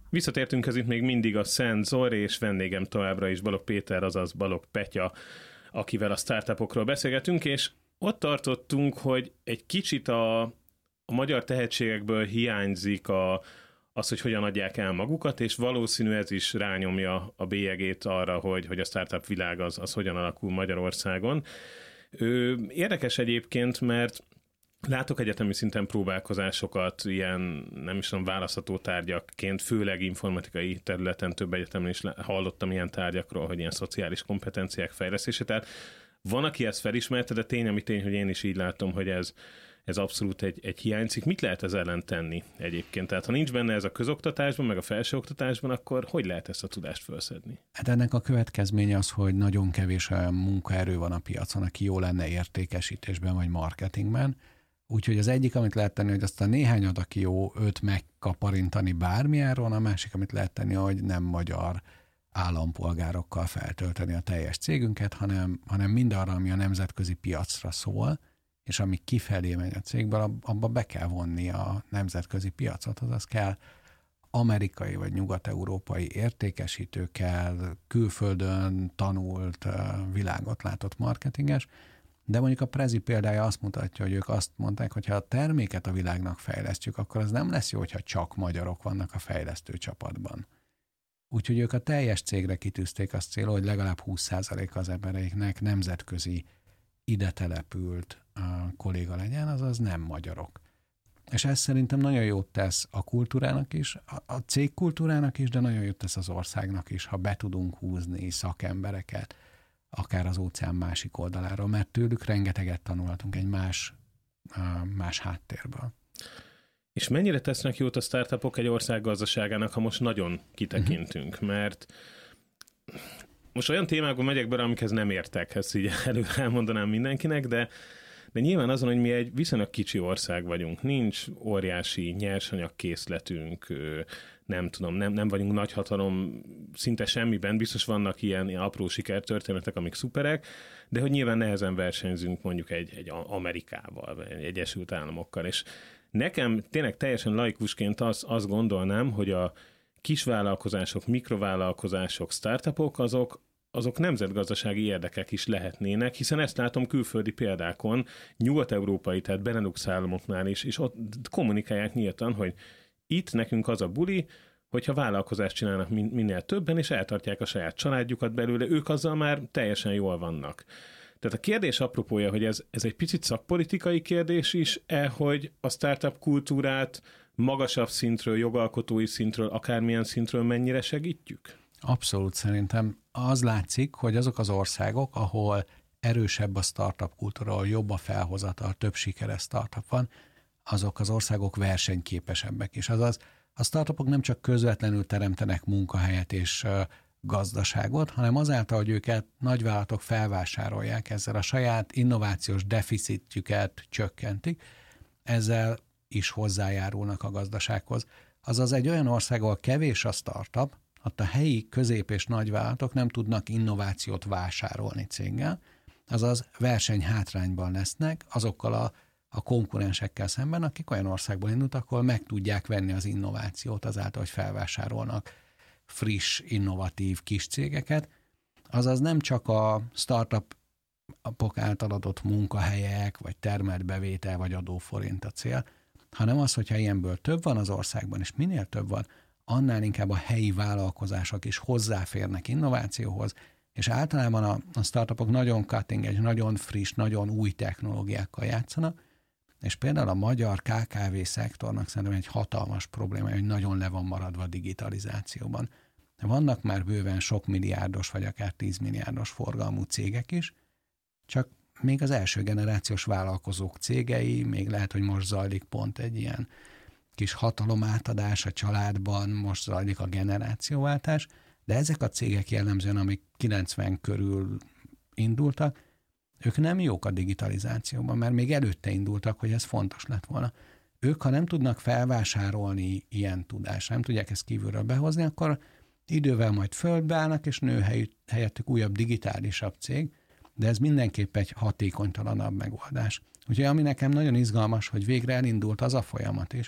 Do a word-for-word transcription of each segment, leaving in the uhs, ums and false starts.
Visszatértünk ez itt még mindig a Szent Zor, és vendégem továbbra is Balogh Péter, azaz Balogh Petya, akivel a startupokról beszélgetünk, és ott tartottunk, hogy egy kicsit a, a magyar tehetségekből hiányzik a, az, hogy hogyan adják el magukat, és valószínű ez is rányomja a bélyegét arra, hogy, hogy a startup világ az, az hogyan alakul Magyarországon. Érdekes egyébként, mert látok egyetemi szinten próbálkozásokat, ilyen nem is tudom, választható tárgyakként, főleg informatikai területen több egyetemen is hallottam ilyen tárgyakról, hogy ilyen szociális kompetenciák fejlesztése. Tehát van, aki ezt felismerte, de tény, ami tény, hogy én is így látom, hogy ez, ez abszolút egy, egy hiányzik. Mit lehet ez ellen tenni egyébként? Tehát ha nincs benne ez a közoktatásban, meg a felsőoktatásban, akkor hogy lehet ezt a tudást felszedni? Hát ennek a következménye az, hogy nagyon kevés olyan munkaerő van a piacon, aki jó lenne értékesítésben vagy marketingben. Úgyhogy az egyik, amit lehet tenni, hogy azt a néhányat, aki jó, őt megkaparintani bármilyenről, a másik, amit lehet tenni, hogy nem magyar állampolgárokkal feltölteni a teljes cégünket, hanem, hanem mindarra, ami a nemzetközi piacra szól, és ami kifelé megy a cégből, abba be kell vonni a nemzetközi piacot, azaz kell amerikai vagy nyugat-európai értékesítőkkel, külföldön tanult, világot látott marketinges, de mondjuk a Prezi példája azt mutatja, hogy ők azt mondták, hogy ha a terméket a világnak fejlesztjük, akkor az nem lesz jó, hogyha csak magyarok vannak a fejlesztő csapatban. Úgyhogy ők a teljes cégre kitűzték azt célul, hogy legalább húsz százaléka az embereknek nemzetközi ide települt uh, kolléga legyen, azaz nem magyarok. És ez szerintem nagyon jót tesz a kultúrának is, a, a cég kultúrának is, de nagyon jót tesz az országnak is, ha be tudunk húzni szakembereket, akár az óceán másik oldaláról, mert tőlük rengeteget tanulhatunk egy más, uh, más háttérből. És mennyire tesznek jót a startupok egy ország gazdaságának, ha most nagyon kitekintünk, uh-huh. mert most olyan témákban megyek bele, amikhez nem értek, ezt így előre elmondanám mindenkinek, de, de nyilván azon, hogy mi egy viszonylag kicsi ország vagyunk, nincs óriási nyersanyagkészletünk, nem tudom, nem, nem vagyunk nagyhatalom szinte semmiben, biztos vannak ilyen, ilyen apró sikertörténetek, amik szuperek, de hogy nyilván nehezen versenyzünk mondjuk egy, egy Amerikával, vagy egy Egyesült Államokkal, és nekem tényleg teljesen laikusként azt, azt gondolnám, hogy a kisvállalkozások, mikrovállalkozások, startupok, azok, azok nemzetgazdasági érdekek is lehetnének, hiszen ezt látom külföldi példákon, nyugat-európai, tehát Benelux államoknál is, és ott kommunikálják nyíltan, hogy itt nekünk az a buli, hogyha vállalkozást csinálnak minél többen, és eltartják a saját családjukat belőle, ők azzal már teljesen jól vannak. Tehát a kérdés apropója, hogy ez, ez egy picit szakpolitikai kérdés is-e, hogy a startup kultúrát magasabb szintről, jogalkotói szintről, akármilyen szintről mennyire segítjük? Abszolút, szerintem az látszik, hogy azok az országok, ahol erősebb a startup kultúra, ahol jobb a felhozatal, több sikeres startup van, azok az országok versenyképesebbek is. Azaz a startupok nem csak közvetlenül teremtenek munkahelyet és gazdaságot, hanem azáltal, hogy őket nagyvállalatok felvásárolják, ezzel a saját innovációs deficitjüket csökkentik, ezzel is hozzájárulnak a gazdasághoz. Azaz egy olyan ország, ahol kevés a startup, ott a helyi közép- és nagyvállalatok nem tudnak innovációt vásárolni céggel, azaz versenyhátrányban lesznek azokkal a, a konkurensekkel szemben, akik olyan országból indultak, ahol meg tudják venni az innovációt azáltal, hogy felvásárolnak friss, innovatív kis cégeket, azaz nem csak a startupok által adott munkahelyek, vagy termelt bevétel, vagy adóforint a cél, hanem az, hogyha ilyenből több van az országban, és minél több van, annál inkább a helyi vállalkozások is hozzáférnek innovációhoz, és általában a, a startupok nagyon cutting edge, nagyon friss, nagyon új technológiákkal játszanak, és például a magyar ká ká vé szektornak szerintem egy hatalmas probléma, hogy nagyon le van maradva a digitalizációban. Vannak már bőven sok milliárdos, vagy akár tíz milliárdos forgalmú cégek is, csak még az első generációs vállalkozók cégei, még lehet, hogy most zajlik pont egy ilyen kis hatalomátadás a családban, most zajlik a generációváltás, de ezek a cégek jellemzően, amik kilencven körül indultak, ők nem jók a digitalizációban, mert még előtte indultak, hogy ez fontos lett volna. Ők, ha nem tudnak felvásárolni ilyen tudást, nem tudják ezt kívülről behozni, akkor idővel majd földbe állnak, és nő helyettük újabb digitálisabb cég, de ez mindenképp egy hatékonytalanabb megoldás. Úgyhogy ami nekem nagyon izgalmas, hogy végre elindult az a folyamat is,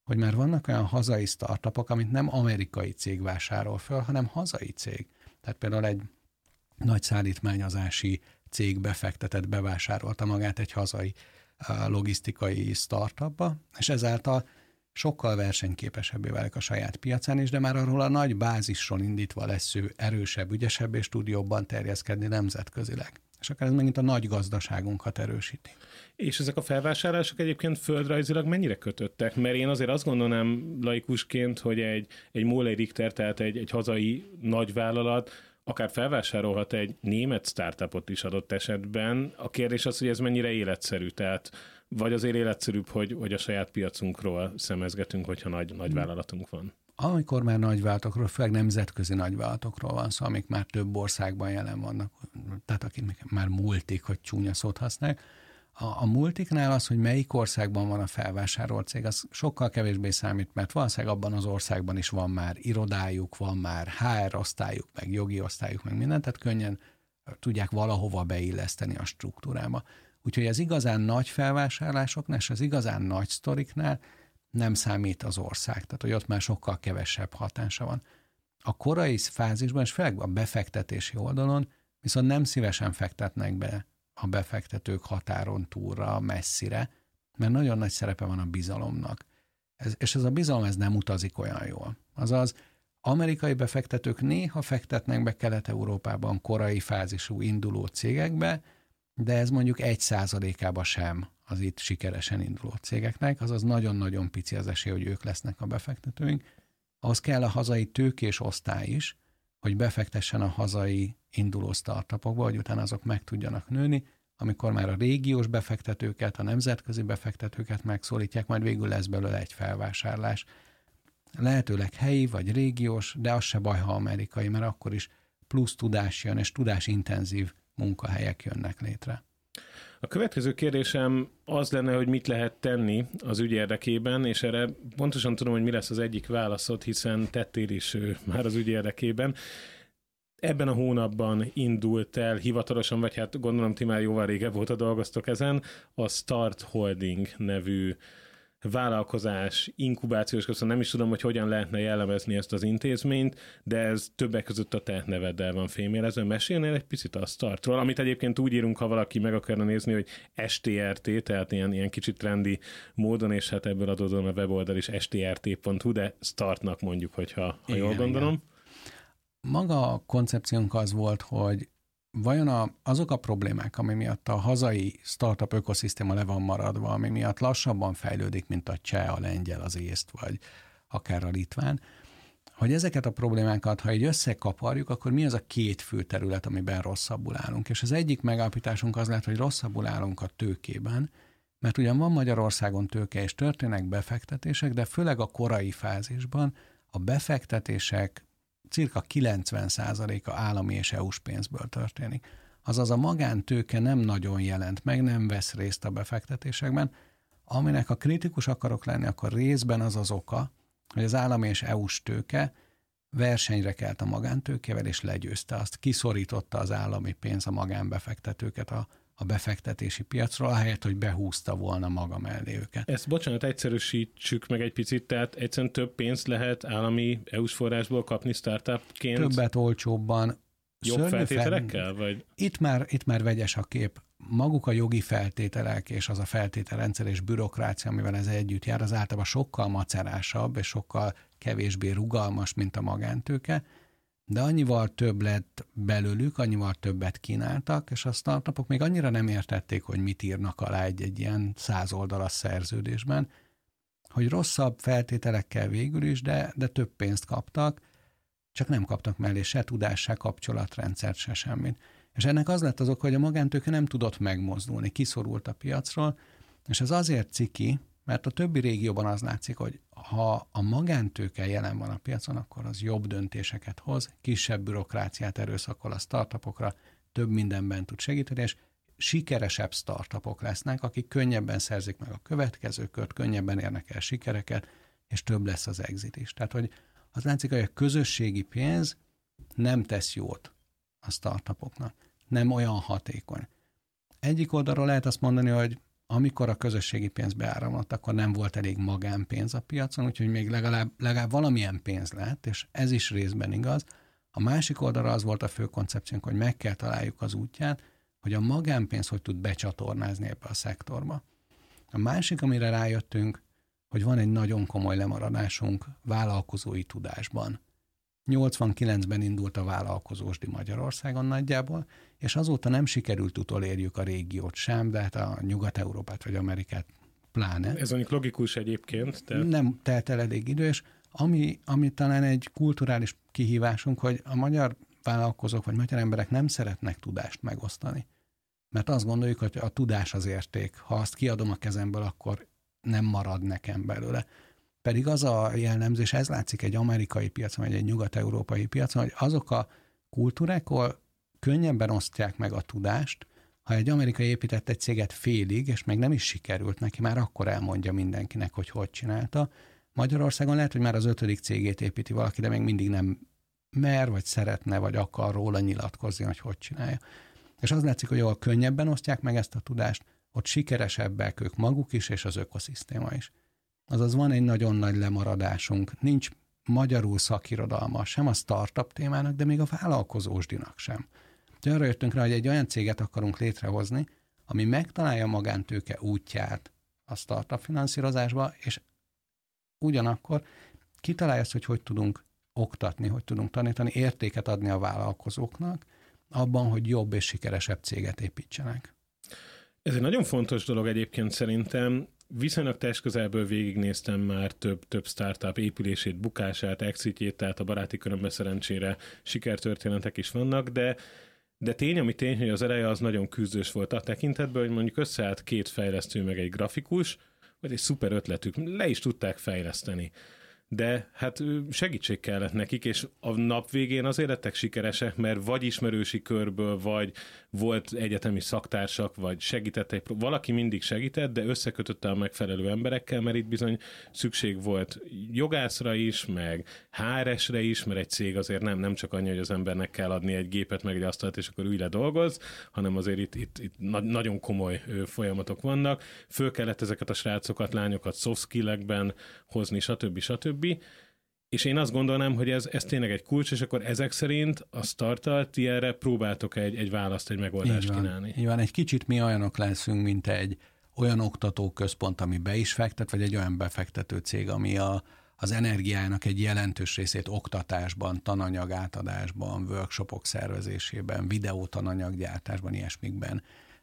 hogy már vannak olyan hazai startupok, amit nem amerikai cég vásárol föl, hanem hazai cég. Tehát például egy nagy szállítmányozási cég befektetett, bevásárolta magát egy hazai uh, logisztikai startupba, és ezáltal sokkal versenyképesebbé válik a saját piacán is, de már arról a nagy bázisról indítva lesz ő erősebb, ügyesebb, és tud jobban terjeszkedni nemzetközileg. És akár ez megint a nagy gazdaságunkat erősíti. És ezek a felvásárlások egyébként földrajzilag mennyire kötöttek? Mert én azért azt gondolnám laikusként, hogy egy, egy Moller Richter, tehát egy, egy hazai nagyvállalat, akár felvásárolhat egy német startupot is adott esetben. A kérdés az, hogy ez mennyire életszerű, tehát vagy azért életszerűbb, hogy, hogy a saját piacunkról szemezgetünk, hogyha nagy, nagy vállalatunk van. Amikor már nagyvállalatokról, főleg nemzetközi nagyvállalatokról van szó, amik már több országban jelen vannak, tehát akik már multik, hogy csúnya szót használják, a, a multiknál az, hogy melyik országban van a felvásárolt cég, az sokkal kevésbé számít, mert valószínűleg abban az országban is van már irodájuk, van már há er osztályuk, meg jogi osztályuk, meg minden, tehát könnyen tudják valahova beilleszteni a struktúrába. Úgyhogy az igazán nagy felvásárlásoknál és az igazán nagy sztoriknál nem számít az ország, tehát hogy ott már sokkal kevesebb hatása van. A korai fázisban, és főleg a befektetési oldalon viszont nem szívesen fektetnek be a befektetők határon túlra, messzire, mert nagyon nagy szerepe van a bizalomnak. Ez, és ez a bizalom ez nem utazik olyan jól. Azaz, amerikai befektetők néha fektetnek be Kelet-Európában korai fázisú induló cégekbe, de ez mondjuk egy százalékába sem az itt sikeresen induló cégeknek, azaz nagyon-nagyon pici az esély, hogy ők lesznek a befektetőink. Ahhoz kell a hazai tőkés osztály is, hogy befektessen a hazai induló startupokba, hogy utána azok meg tudjanak nőni, amikor már a régiós befektetőket, a nemzetközi befektetőket megszólítják, majd végül lesz belőle egy felvásárlás. Lehetőleg helyi vagy régiós, de az se baj, ha amerikai, mert akkor is plusz tudás jön, és tudásintenzív munkahelyek jönnek létre. A következő kérdésem az lenne, hogy mit lehet tenni az ügy érdekében, és erre pontosan tudom, hogy mi lesz az egyik válaszod, hiszen tettél is már az ügy érdekében. Ebben a hónapban indult el hivatalosan, vagy hát gondolom ti már jóval régebb óta dolgoztok ezen, a Start Holding nevű vállalkozás, inkubációs közben nem is tudom, hogy hogyan lehetne jellemezni ezt az intézményt, de ez többek között a te neveddel van fémjelezve. Mesélnél egy picit a Startról, amit egyébként úgy írunk, ha valaki meg akarna nézni, hogy es té er té, tehát ilyen, ilyen kicsit trendi módon, és hát ebből adódóan a weboldal is es té er té pont hu, de Startnak mondjuk, hogyha ha igen, jól gondolom. Igen. Maga a koncepciónk az volt, hogy vajon a, azok a problémák, ami miatt a hazai startup ökoszisztéma le van maradva, ami miatt lassabban fejlődik, mint a cseh, a lengyel, az észt, vagy akár a litván, hogy ezeket a problémákat, ha így összekaparjuk, akkor mi az a két fő terület, amiben rosszabbul állunk. És az egyik megállapításunk az lehet, hogy rosszabbul állunk a tőkében, mert ugyan van Magyarországon tőke és történnek befektetések, de főleg a korai fázisban a befektetések cirka kilencven százaléka állami és é u-s pénzből történik. Azaz a magántőke nem nagyon jelent meg, nem vesz részt a befektetésekben, aminek a kritikus akarok lenni, akkor részben az az oka, hogy az állami és é u-s tőke versenyre kelt a magántőkével, és legyőzte azt, kiszorította az állami pénz a magánbefektetőket a, a befektetési piacról, ahelyett, hogy behúzta volna maga mellé őket. Ezt, bocsánat, egyszerűsítsük meg egy picit, tehát egyszerűen több pénzt lehet állami é u-s forrásból kapni startupként? Többet, olcsóbban. Jobb feltételekkel? Fel... Vagy? Itt, már, itt már vegyes a kép. Maguk a jogi feltételek és az a feltételrendszer és bürokrácia, amivel ez együtt jár, az általában sokkal macerásabb és sokkal kevésbé rugalmas, mint a magántőke, de annyival több lett belőlük, annyival többet kínáltak, és a startupok még annyira nem értették, hogy mit írnak alá egy-egy ilyen száz oldalas szerződésben, hogy rosszabb feltételekkel végül is, de, de több pénzt kaptak, csak nem kaptak mellé se tudás, se kapcsolatrendszert, se semmit. És ennek az lett az oka, hogy a magántőke nem tudott megmozdulni, kiszorult a piacról, és ez azért ciki, mert a többi régióban az látszik, hogy ha a magántőke jelen van a piacon, akkor az jobb döntéseket hoz, kisebb bürokráciát erőszakol a startupokra, több mindenben tud segíteni, és sikeresebb startupok lesznek, akik könnyebben szerzik meg a következő kört, könnyebben érnek el sikereket, és több lesz az exit is. Tehát, hogy az látszik, hogy a közösségi pénz nem tesz jót a startupoknak, nem olyan hatékony. Egyik oldalról lehet azt mondani, hogy amikor a közösségi pénz beáramlott, akkor nem volt elég magánpénz a piacon, úgyhogy még legalább, legalább valamilyen pénz lett, és ez is részben igaz. A másik oldalra az volt a fő koncepciónk, hogy meg kell találjuk az útját, hogy a magánpénz hogy tud becsatornázni ebbe a szektorba. A másik, amire rájöttünk, hogy van egy nagyon komoly lemaradásunk vállalkozói tudásban. nyolcvankilencben indult a vállalkozósdi Magyarországon nagyjából, és azóta nem sikerült utolérjük a régiót sem, de hát a Nyugat-Európát vagy Amerikát pláne. Ez mondjuk logikus egyébként. De... Nem telt el elég idő, és ami, ami talán egy kulturális kihívásunk, hogy a magyar vállalkozók vagy magyar emberek nem szeretnek tudást megosztani. Mert azt gondoljuk, hogy a tudás az érték. Ha azt kiadom a kezemből, akkor nem marad nekem belőle. Pedig az a jellemzés, ez látszik egy amerikai piacon, vagy egy nyugat-európai piacon, hogy azok a kultúrák, ahol könnyebben osztják meg a tudást, ha egy amerikai épített egy céget félig, és még nem is sikerült neki, már akkor elmondja mindenkinek, hogy hogy csinálta. Magyarországon lehet, hogy már az ötödik cégét építi valaki, de még mindig nem mer, vagy szeretne, vagy akar róla nyilatkozni, hogy hogy csinálja. És az látszik, hogy ahol könnyebben osztják meg ezt a tudást, ott sikeresebbek ők maguk is, és az ökoszisztéma is. Azaz van egy nagyon nagy lemaradásunk, nincs magyarul szakirodalma sem a startup témának, de még a vállalkozósdinak sem. De arra jöttünk rá, hogy egy olyan céget akarunk létrehozni, ami megtalálja a magántőke útját a startup finanszírozásba, és ugyanakkor kitalálja azt, hogy hogy tudunk oktatni, hogy tudunk tanítani, értéket adni a vállalkozóknak, abban, hogy jobb és sikeresebb céget építsenek. Ez egy nagyon fontos dolog egyébként szerintem. Viszonylag testközelből végignéztem már több, több startup épülését, bukását, exitjét, tehát a baráti körömben szerencsére sikertörténetek is vannak, de, de tény, ami tény, hogy az eleje az nagyon küzdős volt a tekintetben, hogy mondjuk összeállt két fejlesztő meg egy grafikus, vagy egy szuper ötletük, le is tudták fejleszteni. De hát segítség kellett nekik, és a nap végén azért lettek sikeresek, mert vagy ismerősi körből, vagy volt egyetemi szaktársak, vagy segített egy, valaki mindig segített, de összekötötte a megfelelő emberekkel, mert itt bizony szükség volt jogászra is, meg há er esre is, mert egy cég azért nem, nem csak annyi, hogy az embernek kell adni egy gépet, meg egy asztalt, és akkor ülj le dolgoz, hanem azért itt, itt, itt nagyon komoly folyamatok vannak. Föl kellett ezeket a srácokat, lányokat soft skill-ekben hozni, stb. stb. És én azt gondolnám, hogy ez, ez tényleg egy kulcs, és akkor ezek szerint a starttal ti erre próbáltok egy, egy választ, egy megoldást kínálni. Így van, egy kicsit mi olyanok leszünk, mint egy olyan oktatóközpont, ami be is fektet, vagy egy olyan befektető cég, ami a, az energiának egy jelentős részét oktatásban, tananyag átadásban, workshopok szervezésében, videótananyaggyártásban, ilyesmikben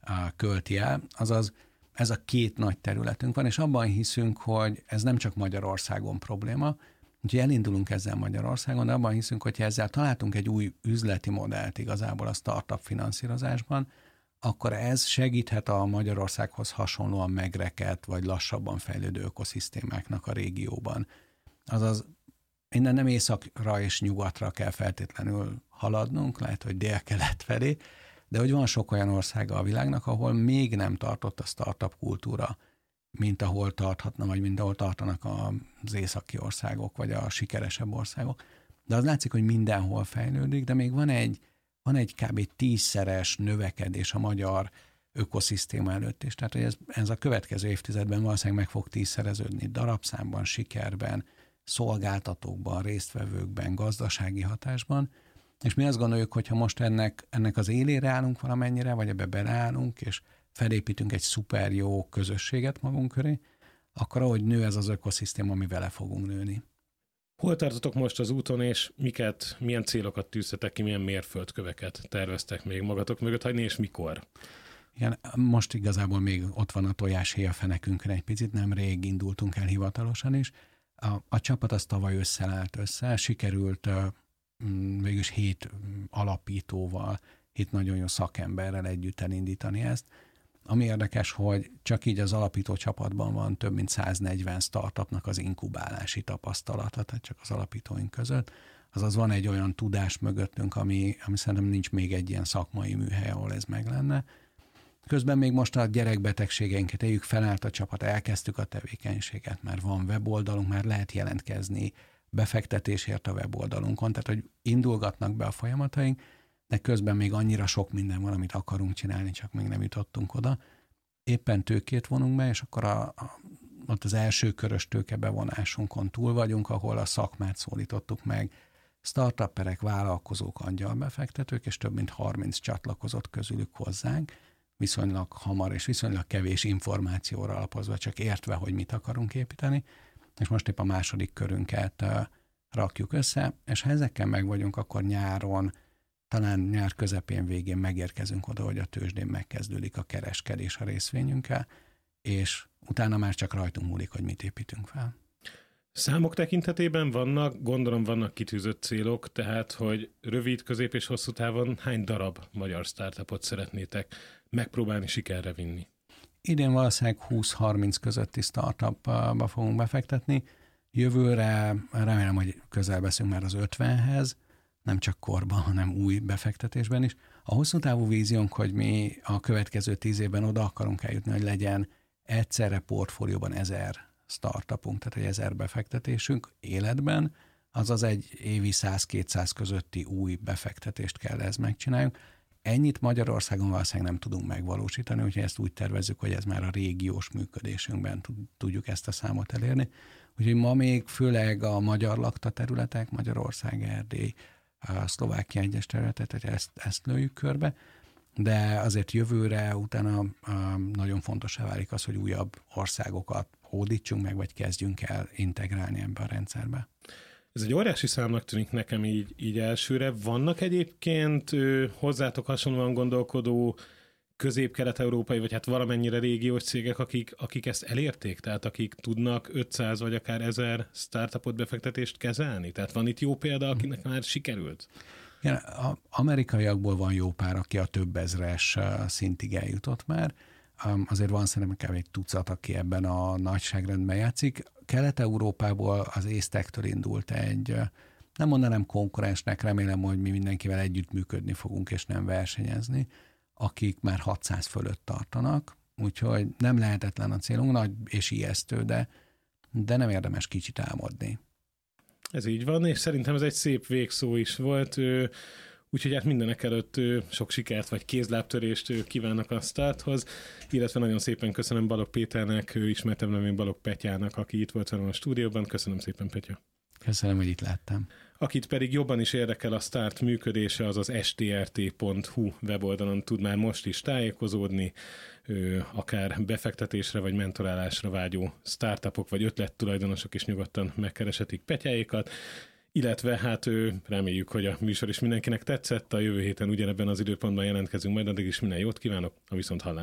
költi el. Azaz ez a két nagy területünk van, és abban hiszünk, hogy ez nem csak Magyarországon probléma, úgyhogy elindulunk ezzel Magyarországon, de abban hiszünk, hogy ha ezzel találtunk egy új üzleti modellt igazából a startup finanszírozásban, akkor ez segíthet a Magyarországhoz hasonlóan megrekedt, vagy lassabban fejlődő ökoszisztémáknak a régióban. Azaz innen nem északra és nyugatra kell feltétlenül haladnunk, lehet, hogy dél-kelet felé, de hogy van sok olyan országa a világnak, ahol még nem tartott a startup kultúra, mint ahol tarthatna, vagy mint ahol tartanak az északi országok, vagy a sikeresebb országok. De az látszik, hogy mindenhol fejlődik, de még van egy, van egy kb. tízszeres növekedés a magyar ökoszisztéma előtt is. Tehát, hogy ez, ez a következő évtizedben valószínűleg meg fog tízszereződni darabszámban, sikerben, szolgáltatókban, résztvevőkben, gazdasági hatásban. És mi azt gondoljuk, hogy ha most ennek, ennek az élére állunk valamennyire, vagy ebbe beleállunk, és felépítünk egy szuper jó közösséget magunk köré, akkor ahogy nő ez az ökoszisztéma, mi vele fogunk nőni. Hol tartotok most az úton, és miket, milyen célokat tűztetek ki, milyen mérföldköveket terveztek még magatok mögött hagyni, és mikor? Igen, most igazából még ott van a tojáshéj a fenekünkön egy picit, nem rég indultunk el hivatalosan is. A, a csapat az tavaly össze állt össze, sikerült végülis hét alapítóval, hét nagyon jó szakemberrel együtt elindítani ezt. Ami érdekes, hogy csak így az alapító csapatban van több mint száznegyven startupnak az inkubálási tapasztalata, tehát csak az alapítóink között. Azaz van egy olyan tudás mögöttünk, ami, ami szerintem nincs még egy ilyen szakmai műhely, ahol ez meg lenne. Közben még most a gyerekbetegségeinket éljük, felállt a csapat, elkezdtük a tevékenységet, már van weboldalunk, már lehet jelentkezni befektetésért a weboldalunkon, tehát hogy indulgatnak be a folyamataink, de közben még annyira sok minden van, amit akarunk csinálni, csak még nem jutottunk oda. éppen tőkét vonunk be, és akkor a, a, ott az első körös tőkebevonásunkon túl vagyunk, ahol a szakmát szólítottuk meg, startupperek, vállalkozók, angyalbefektetők, és több mint harminc csatlakozott közülük hozzánk, viszonylag hamar és viszonylag kevés információra alapozva, csak értve, hogy mit akarunk építeni, és most épp a második körünket uh, rakjuk össze, és ha ezekkel meg vagyunk, akkor nyáron, talán nyár közepén, végén megérkezünk oda, hogy a tőzsdén megkezdődik a kereskedés a részvényünkkel, és utána már csak rajtunk múlik, hogy mit építünk fel. Számok tekintetében vannak, gondolom vannak kitűzött célok, tehát, hogy rövid, közép és hosszú távon hány darab magyar startupot szeretnétek megpróbálni sikerre vinni? Idén valószínűleg húsz-harminc közötti startupba fogunk befektetni. Jövőre remélem, hogy közel beszélünk már az ötvenhez, nem csak korban, hanem új befektetésben is. A hosszú távú víziónk, hogy mi a következő tíz évben oda akarunk eljutni, hogy legyen egyszerre portfólióban ezer startupunk, tehát egy ezer befektetésünk életben, azaz egy évi száz-kétszáz közötti új befektetést kell ez megcsináljuk. Ennyit Magyarországon valószínűleg nem tudunk megvalósítani, úgyhogy ezt úgy tervezzük, hogy ez már a régiós működésünkben tudjuk ezt a számot elérni. Úgyhogy ma még főleg a magyar lakta területek, Magyarország, Erdély, a Szlovákia egyes területet, hogy ezt, ezt lőjük körbe, de azért jövőre utána nagyon fontosá válik az, hogy újabb országokat hódítsunk meg, vagy kezdjünk el integrálni ebbe a rendszerbe. Ez egy óriási számnak tűnik nekem így, így elsőre. Vannak egyébként ő, hozzátok hasonlóan gondolkodó közép-kelet-európai, vagy hát valamennyire régiós cégek, akik, akik ezt elérték? Tehát akik tudnak ötszáz vagy akár ezer startupot, befektetést kezelni? Tehát van itt jó példa, akinek már sikerült? Igen, az amerikaiakból van jó pár, aki a több ezres szintig eljutott már. Azért van szerintem egy tucat, aki ebben a nagyságrendben játszik. Kelet-Európából az észtektől indult egy, nem mondanám konkurensnek, remélem, hogy mi mindenkivel együttműködni fogunk, és nem versenyezni, akik már hatszáz fölött tartanak, úgyhogy nem lehetetlen a célunk, nagy és ijesztő, de, de nem érdemes kicsit álmodni. Ez így van, és szerintem ez egy szép végszó is volt, úgyhogy hát mindenek előtt sok sikert vagy kézlábtörést kívánok a starthoz, illetve nagyon szépen köszönöm Balogh Péternek, ismertem nevén Balogh Petyának, aki itt volt velem a stúdióban. Köszönöm szépen, Petya. Köszönöm, hogy itt láttam. Akit pedig jobban is érdekel a Start működése, az az es té er té pont hú weboldalon tud már most is tájékozódni, akár befektetésre vagy mentorálásra vágyó startupok vagy ötlettulajdonosok is nyugodtan megkereshetik Petyáékat, illetve hát reméljük, hogy a műsor is mindenkinek tetszett, a jövő héten ugyanebben az időpontban jelentkezünk, majd addig is minden jót kívánok, a viszonthallásra.